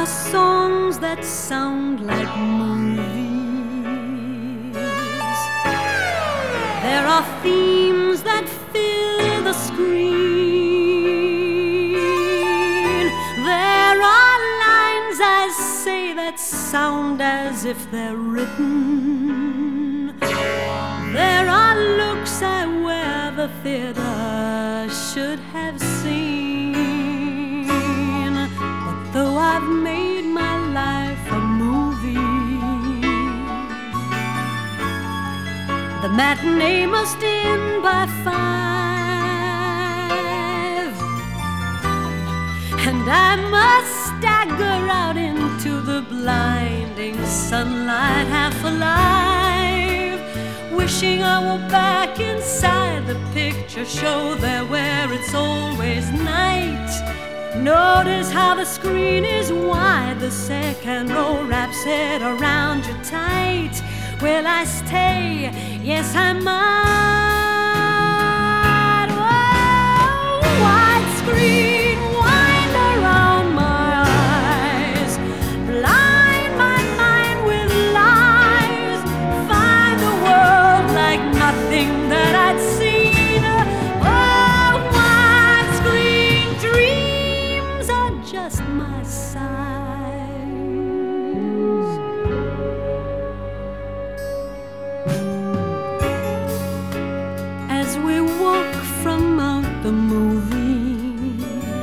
are songs that sound like movies. There are themes that fill the screen. There are lines I say that sound as if they're written. There are looks I wear the theater should have seen. But though I've made my life a movie, the matinee must end by 5, and I must stagger out into the blinding sunlight, half alive, wishing I were back inside the picture show there where it's always night. Notice how the screen is wide, the second row wraps it around you tight. Will I stay? Yes, I might. Whoa, wide screen, wind around my eyes, blind my mind with lies, find a world like nothing that I'd seen. Oh, widescreen dreams are just my size. As we walk from out the movie,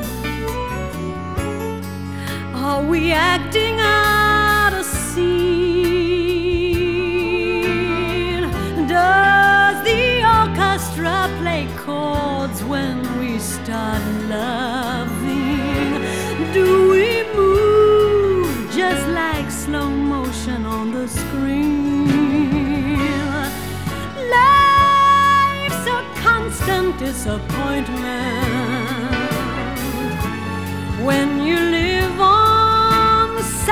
are we acting out a scene? Does the orchestra play chords when we start loving? Do we move just like slow motion on the screen? Life's a constant disappointment when you live on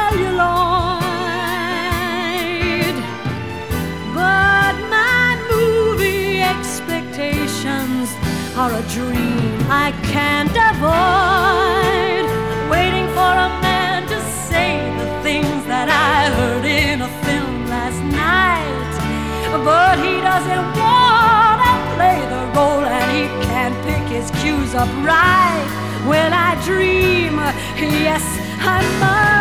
celluloid. But my movie expectations are a dream I can't avoid, waiting for a man to say the things that I heard in a film last night. But he doesn't want to play the role, and he can't pick his cues up right. Will I dream? Yes, I must.